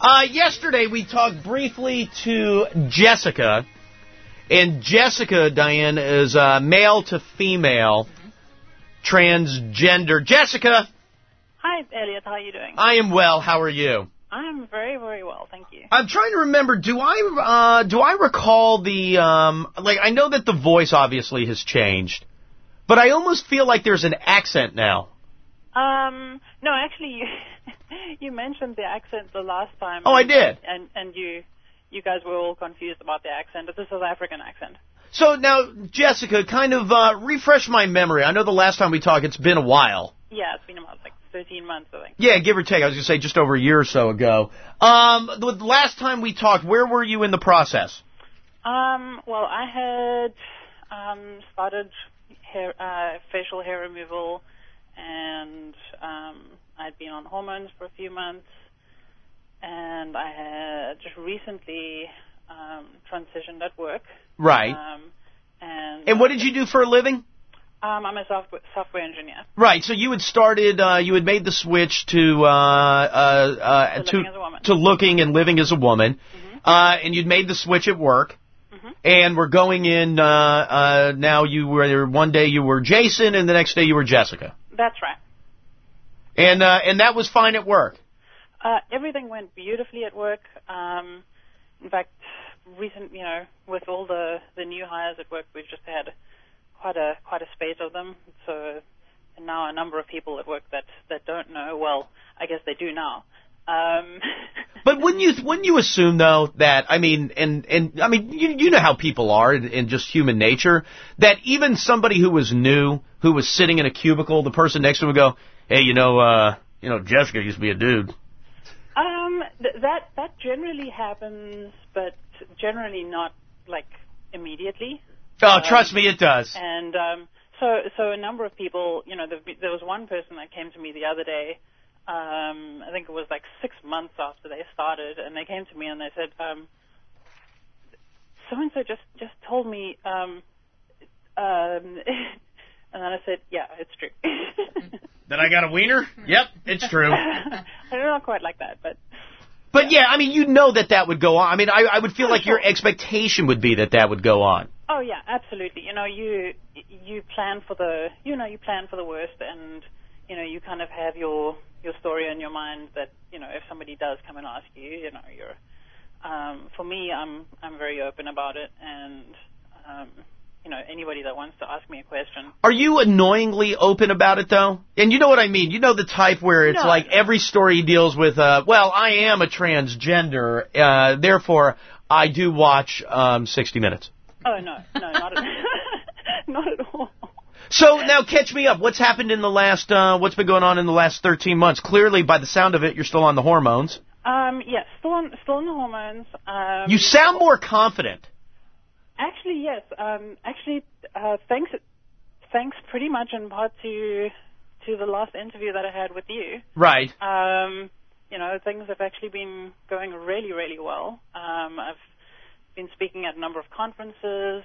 Yesterday we talked briefly to Jessica, and Jessica, Diane, is male to female, transgender. Jessica! Hi, Elliot. How are you doing? I am well. How are you? I'm very, very well, thank you. I'm trying to remember, do I recall the, I know that the voice obviously has changed, but I almost feel like there's an accent now. No, actually, you mentioned the accent the last time. Oh, I did? And you guys were all confused about the accent. It's a South African accent. So now, Jessica, kind of refresh my memory. I know the last time we talked, it's been a while. Yeah, it's been about 13 months, I think. Yeah, give or take. I was going to say just over a year or so ago. The last time we talked, where were you in the process? Well, I had started facial hair removal, and I'd been on hormones for a few months, and I had just recently transitioned at work. Right. And what did you do for a living? I'm a software engineer. Right. So you had started. You had made the switch to looking and living as a woman, and you'd made the switch at work. And we're going in now. You were one day you were Jason, and the next day you were Jessica. That's right. And that was fine at work. Everything went beautifully at work. In fact, with all the new hires at work, we've just had quite a spate of them. So and now a number of people at work that don't know. Well, I guess they do now. But wouldn't you assume though that you know how people are in just human nature, that even somebody who was new, who was sitting in a cubicle, the person next to him would go, hey, Jessica used to be a dude. That generally happens, but generally not immediately. Oh, trust me, it does. And so a number of people, there was one person that came to me the other day. I think it was 6 months after they started, and they came to me and they said, so and so just told me, and then I said, yeah, it's true. That I got a wiener? Yep, it's true. I don't know quite like that, but. But yeah, you know that would go on. I mean, I would feel like your expectation would be that would go on. Oh yeah, absolutely. You plan for the worst, and you kind of have your story in your mind that if somebody does come and ask you, you're. For me, I'm very open about it, and anybody that wants to ask me a question. Are you annoyingly open about it though? And you know what I mean? You know the type where it's every story deals with, I am a transgender, therefore I do watch 60 Minutes. Oh no, not at not at all. So now catch me up. What's happened in the last, what's been going on in the last 13 months? Clearly, by the sound of it, you're still on the hormones. Yes, still on the hormones. You sound more confident. Actually, yes. Thanks pretty much in part to the last interview that I had with you. Right. Things have actually been going really, really well. I've been speaking at a number of conferences,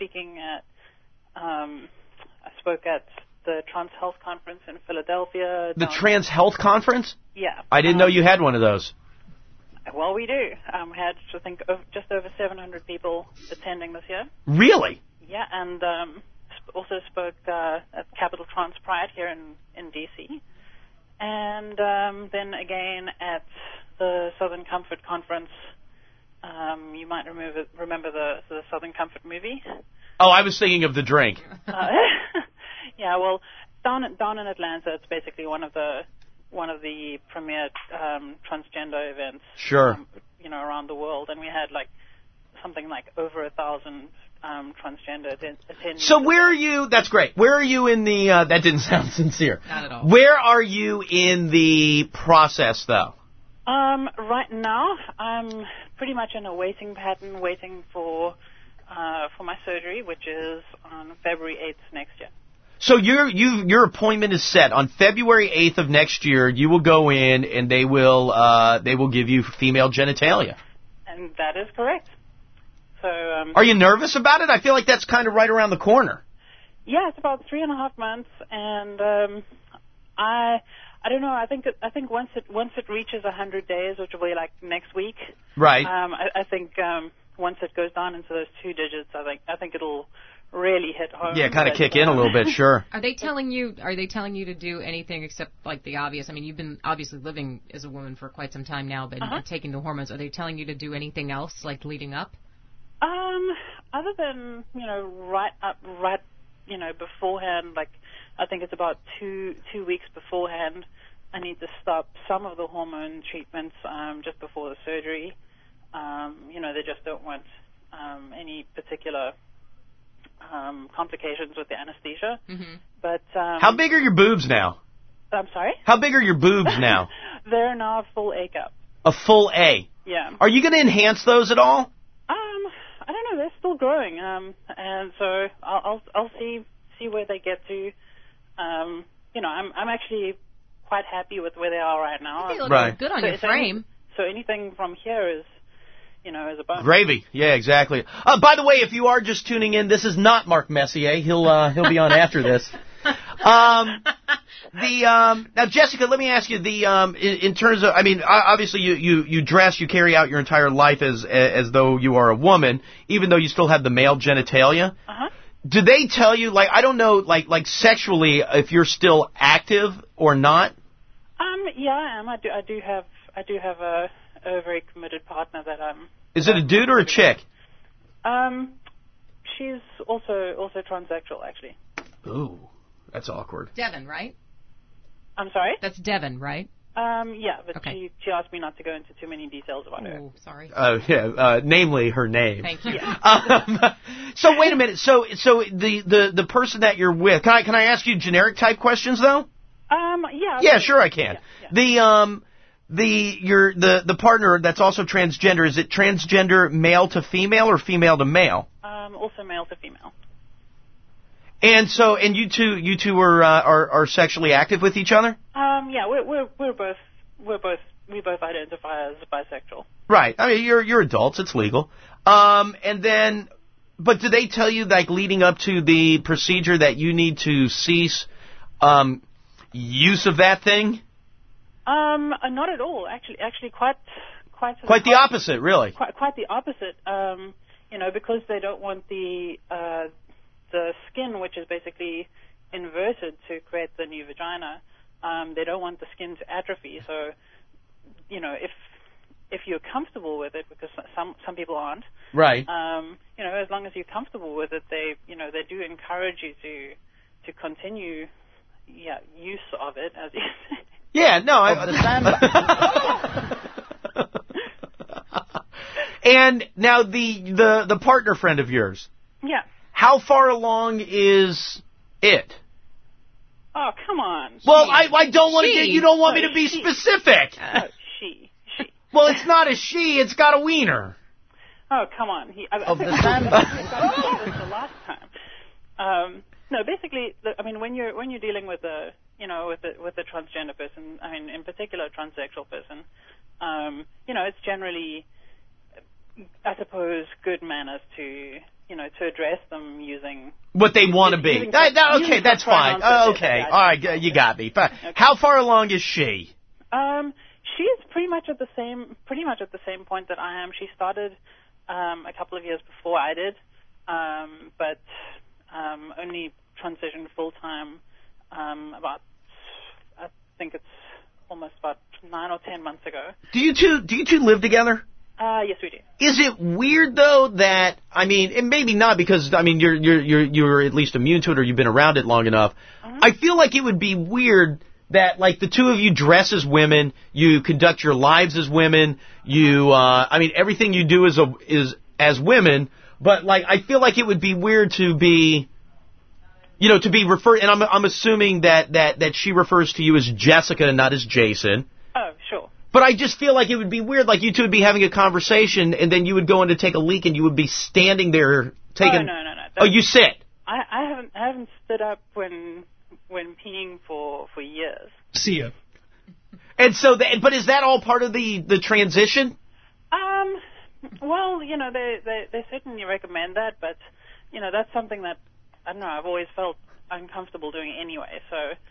I spoke at the Trans Health Conference in Philadelphia. The Trans Health Conference? Yeah. I didn't know you had one of those. Well, we do. We had, I think, just over 700 people attending this year. Really? Yeah, and also spoke at Capital Trans Pride here in D.C. And then again at the Southern Comfort Conference. You might remember the Southern Comfort movie. Oh, I was thinking of the drink. Yeah, well, down in Atlanta, it's basically one of the premier transgender events. Sure. Around the world, and we had something like over 1,000 transgender attendees. So where are you? That's great. Where are you in the? That didn't sound sincere. Not at all. Where are you in the process, though? Right now, I'm pretty much in a waiting pattern, waiting for my surgery, which is on February 8th next year. So your appointment is set on February 8th of next year. You will go in, and they will give you female genitalia. And that is correct. So. Are you nervous about it? I feel like that's kind of right around the corner. Yeah, it's about 3.5 months, and I I don't know. I think once it reaches 100 days, which will be like next week. Right. I think once it goes down into those 2 digits, I think it'll really hit home. Yeah, kind of kick in a little bit, sure. Are they telling you to do anything except like the obvious? I mean, you've been obviously living as a woman for quite some time now, but taking the hormones. Are they telling you to do anything else, like leading up? Other than right beforehand, like I think it's about two weeks beforehand, I need to stop some of the hormone treatments just before the surgery. They just don't want any particular complications with the anesthesia. Mm-hmm. But how big are your boobs now? I'm sorry? How big are your boobs now? They're now a full A cup. A full A? Yeah. Are you going to enhance those at all? I don't know. They're still growing, and so I'll see where they get to. I'm actually quite happy with where they are right now. They look good on your frame. So anything from here is a bonus. Gravy. Yeah, exactly. By the way, if you are just tuning in, this is not Mark Messier. He'll be on after this. Now, Jessica, let me ask you in terms of, I mean, obviously you dress, you carry out your entire life as though you are a woman, even though you still have the male genitalia. Uh-huh. Do they tell you, like, I don't know, like sexually, if you're still active or not? Yeah, I am. I do have a very committed partner that I'm. Is it a dude or a chick? She's also transsexual, actually. Ooh, that's awkward. Devin, right? I'm sorry? That's Devin, right? Yeah, but okay. she asked me not to go into too many details about her. Oh, sorry. Yeah, namely her name. Thank you. So wait a minute. So the person that you're with, can I ask you generic type questions though? Yeah. Yeah, sure I can. Yeah. The partner that's also transgender, is it transgender male to female or female to male? Also male to female. And you two are sexually active with each other? Yeah, we both identify as bisexual. Right. I mean, you're adults. It's legal. And then, but do they tell you, like, leading up to the procedure that you need to cease use of that thing? Not at all. Actually, quite the opposite, really. Quite the opposite. Because they don't want the skin, which is basically inverted to create the new vagina. They don't want the skin to atrophy. So, if you're comfortable with it, because some people aren't. Right. As long as you're comfortable with it, they do encourage you to continue, use of it, as you say. Yeah, no, And now the partner friend of yours. Yeah. How far along is it? Oh, come on. Well, I don't want to get. You don't want me to be specific. She. Well, it's not a she. It's got a wiener. Oh, come on. I think this the last time. No, basically, when you're dealing with a transgender person, I mean, in particular, a transsexual person, it's generally, I suppose, good manners to address them using what they want to be. Okay, that's fine. Okay, all right, you got me. Fine. Okay. How far along is she? She is pretty much at the same point that I am. She started a couple of years before I did, but only transitioned full time about, I think it's almost about 9 or 10 months ago. Do you two live together? Yes, we do. Is it weird though that, I mean, and maybe not, because I mean you're at least immune to it, or you've been around it long enough. Uh-huh. I feel like it would be weird that, like, the two of you dress as women, you conduct your lives as women, everything you do is as women, but, like, I feel like it would be weird to be referred, and I'm assuming that she refers to you as Jessica and not as Jason. Oh, sure. But I just feel like it would be weird, like you two would be having a conversation, and then you would go in to take a leak, and you would be standing there taking... Oh, no. Oh, you sit? I haven't stood up when peeing for years. See ya. And so, but is that all part of the transition? Well, they certainly recommend that, but, that's something that, I don't know, I've always felt uncomfortable doing anyway, so,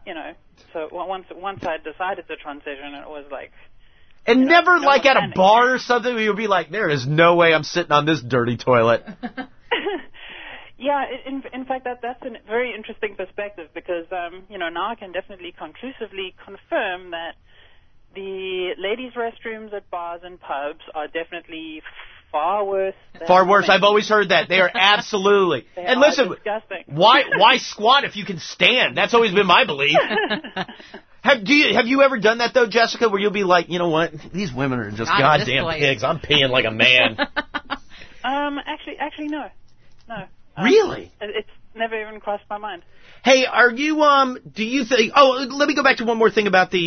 So once I decided to transition, it was like. And never like at a bar or something where you'll be like, there is no way I'm sitting on this dirty toilet. Yeah, in fact, that's a very interesting perspective because, now I can definitely conclusively confirm that the ladies' restrooms at bars and pubs are definitely far worse. Far worse. I've always heard that. They are absolutely. And listen, disgusting. Why squat if you can stand? That's always been my belief. Have you ever done that though, Jessica, where you'll be like, you know what, these women are just goddamn pigs. I'm peeing like a man. Actually, no. Really? It's never even crossed my mind. Hey, are you do you think? Oh, let me go back to one more thing about the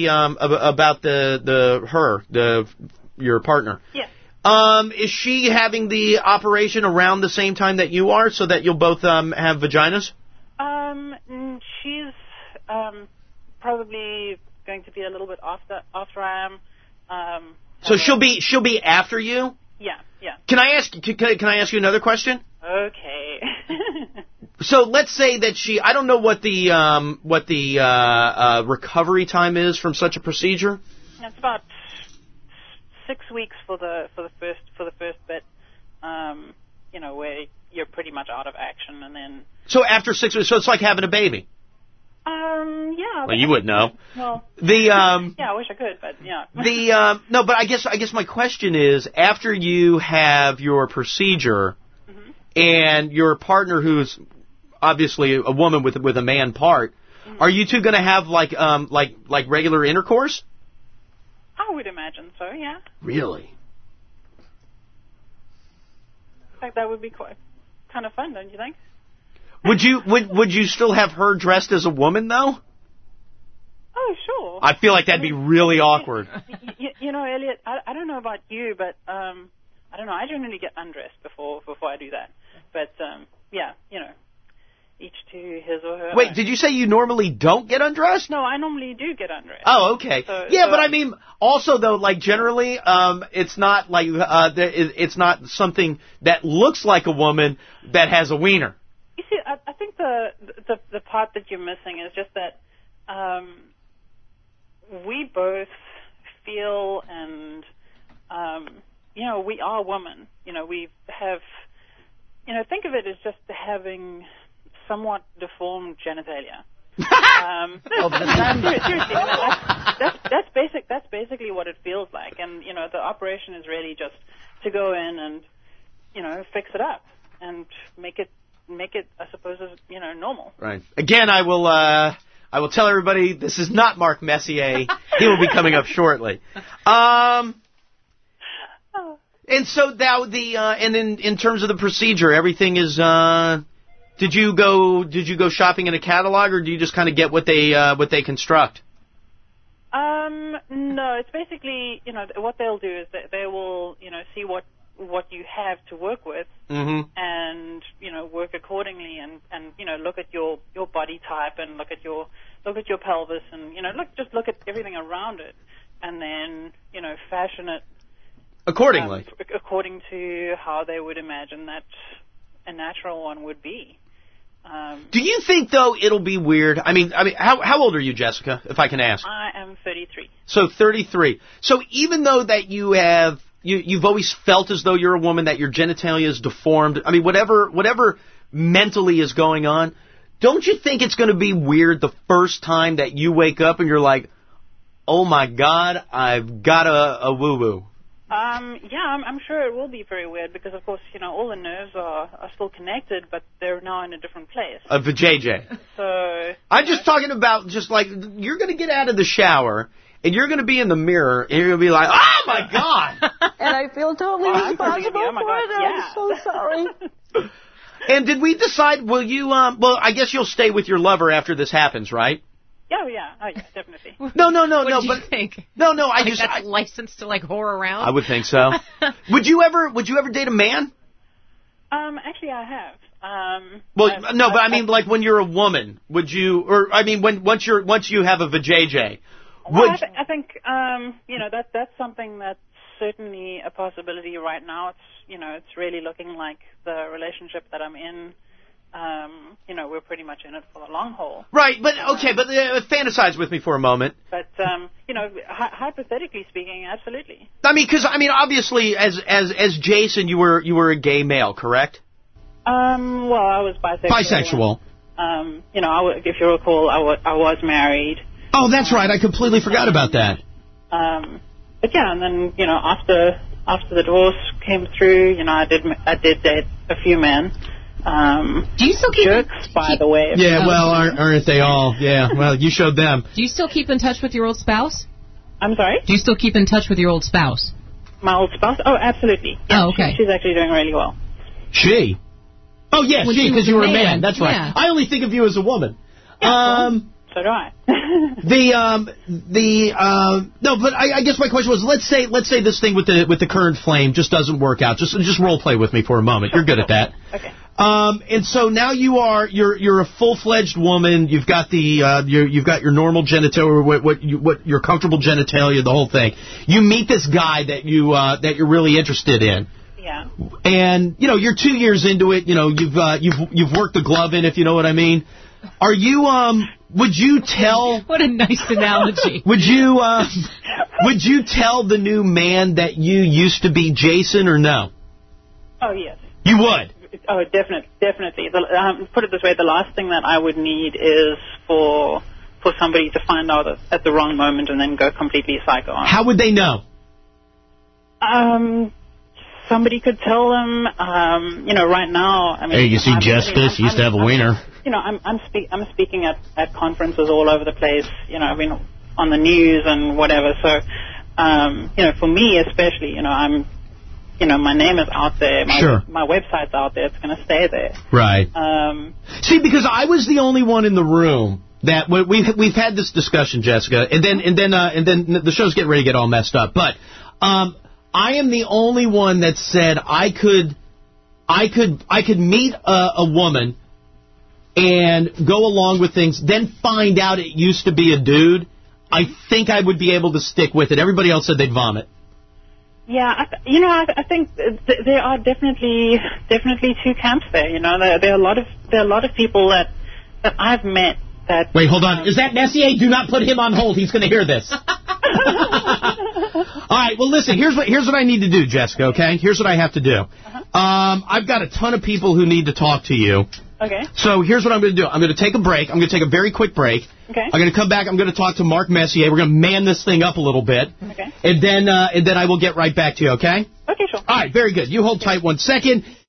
your partner. Yeah. Is she having the operation around the same time that you are, so that you'll both have vaginas? She's probably going to be a little bit after I am. So she'll be after you? Yeah. Can I ask you another question? Okay. So let's say that I don't know what the recovery time is from such a procedure. It's about 6 weeks for the first bit. Where you're pretty much out of action, and then. So after 6 weeks, so it's like having a baby. Yeah. Well, you would know. Well. Yeah, I wish I could, but yeah. No, but I guess my question is, after you have your procedure, mm-hmm. and your partner, who's obviously a woman with a man part, mm-hmm. are you two going to have like regular intercourse? I would imagine so. Yeah. Really? In fact, that would be kind of fun, don't you think? Would you still have her dressed as a woman though? Oh, sure. I feel like that'd be really awkward. Elliot, I don't know about you, but I don't know. I generally get undressed before I do that. But yeah, each to his or her. Wait, did you say you normally don't get undressed? No, I normally do get undressed. Oh, okay. But I mean, also though, like generally, it's not like it's not something that looks like a woman that has a wiener. You see, I think the part that you're missing is just that we both feel and we are women. We have think of it as just having somewhat deformed genitalia. Seriously, that's basically what it feels like, and the operation is really just to go in and fix it up and make it, I suppose, as normal. Right. Again, I will tell everybody this is not Mark Messier. He will be coming up shortly. And so now and in terms of the procedure, everything is. Did you go shopping in a catalog, or do you just kind of get what they construct? No, it's basically what they'll do is that they will see what you have to work with, mm-hmm. and work accordingly, and look at your body type, and look at your pelvis, and look at everything around it, and then fashion it accordingly, according to how they would imagine that a natural one would be. Do you think though it'll be weird? I mean, how old are you, Jessica, if I can ask? I am 33. So 33. So even though that you've always felt as though you're a woman, that your genitalia is deformed, I mean, whatever mentally is going on, don't you think it's going to be weird the first time that you wake up and you're like, oh my God, I've got a woo-woo? Yeah, I'm sure it will be very weird because, of course, all the nerves are still connected, but they're now in a different place. Of the JJ. So I'm just talking about just like you're going to get out of the shower and you're going to be in the mirror and you're going to be like, oh my God! And I feel totally responsible for it. I'm so sorry. And did we decide? Will you? Well, I guess you'll stay with your lover after this happens, right? Oh yeah, definitely. No. What do you think? No. That's licensed to whore around. I would think so. Would you ever date a man? Actually, I have. Well, but I mean, like when you're a woman, would you? Or I mean, once you have a vajayjay. Well, I think that's something that's certainly a possibility right now. It's it's really looking like the relationship that I'm in we're pretty much in it for the long haul. Right, but fantasize with me for a moment. But hypothetically speaking, absolutely. Because obviously, as Jason, you were a gay male, correct? Well, I was bisexual. If you recall, I was married. Oh, that's right. I completely forgot about that. But yeah, and then after the divorce came through, I did date a few men. Do you still keep jerks, by the way? Yeah, well, aren't they all? Yeah, well, you showed them. Do you still keep in touch with your old spouse? I'm sorry? Do you still keep in touch with your old spouse? My old spouse? Oh, absolutely. Yeah, okay. She's actually doing really well. She? Oh, yeah, she, because you were a man. That's right. Yeah. I only think of you as a woman. Yeah, so do I. No, but I guess my question was, let's say this thing with the current flame just doesn't work out. Just role play with me for a moment. You're good at that. Okay. And so now you're a full-fledged woman. You've got you've got your normal genitalia, what your comfortable genitalia, the whole thing. You meet this guy that you're really interested in. Yeah. And you're 2 years into it. You've worked the glove in, if you know what I mean. Are you would you tell? What a nice analogy. Would you tell the new man that you used to be Jason or no? Oh yes. You would. Oh, definitely. Put it this way: the last thing that I would need is for somebody to find out at the wrong moment and then go completely psycho on. How would they know? Somebody could tell them. Right now. Hey, you see, Jessica, she used to have a wiener. I'm speaking at conferences all over the place. I've been on the news and whatever. So, for me especially, my name is out there. My website's out there. It's going to stay there. Right. See, because I was the only one in the room that we've had this discussion, Jessica, and then the show's getting ready to get all messed up. But I am the only one that said I could meet a woman and go along with things, then find out it used to be a dude. I think I would be able to stick with it. Everybody else said they'd vomit. Yeah, I think there are definitely two camps there. There are a lot of people that I've met that. Wait, hold on. Is that Messier? Do not put him on hold. He's going to hear this. All right. Well, listen. Here's what I need to do, Jessica. Okay. Here's what I have to do. I've got a ton of people who need to talk to you. Okay. So here's what I'm going to do. I'm going to take a break. I'm going to take a very quick break. Okay. I'm going to come back. I'm going to talk to Mark Messier. We're going to man this thing up a little bit. Okay. And then I will get right back to you, okay? Okay, sure. All right, very good. You hold tight 1 second.